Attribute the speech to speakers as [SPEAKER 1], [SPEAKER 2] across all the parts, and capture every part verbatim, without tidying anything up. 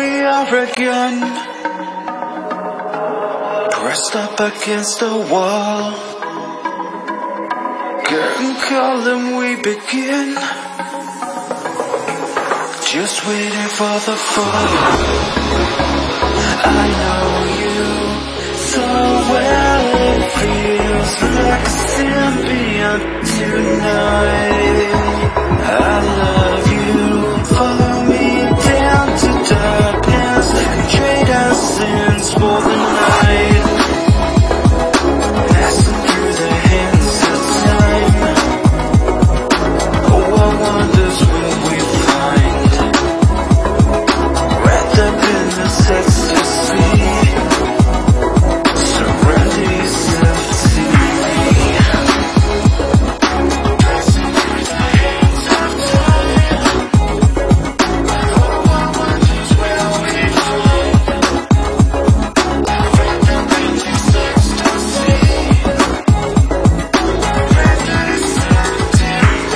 [SPEAKER 1] we are again, pressed up against the wall, getting cold and we begin, just waiting for the fall. I know you so well, it feels like a symbiont tonight. I love you, follow me down to darkness, and trade our sins for the night, passing through the hands of time. Oh, I wonders will we find, wrapped up in this ecstasy, surrender yourself to me. Passing through the hands of time. Oh, I wonders will we find, wrapped up in this ecstasy, surrender yourself to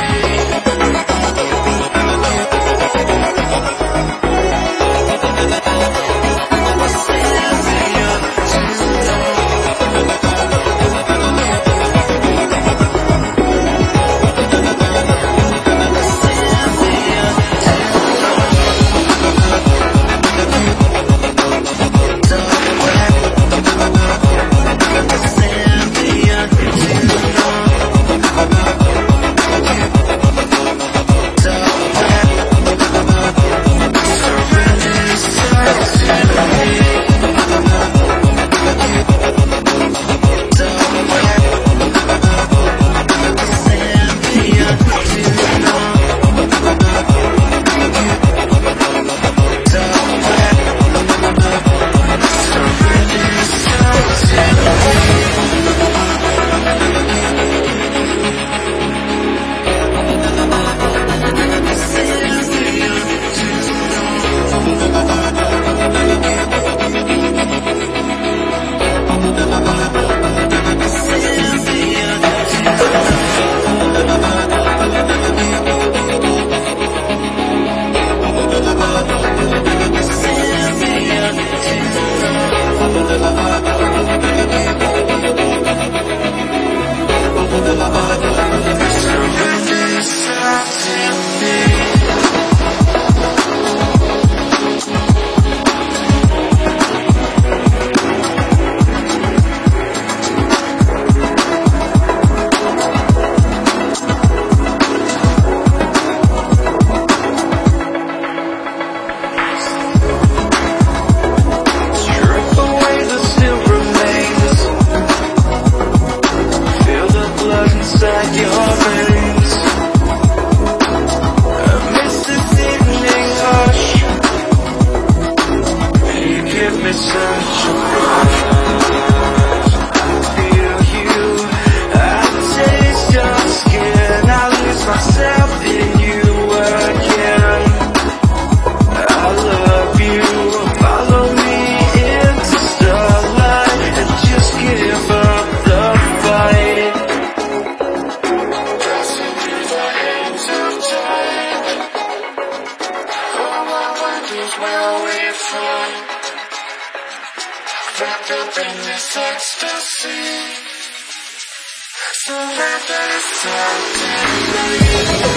[SPEAKER 1] where we from, wrapped up in this ecstasy, surrender yourself to me.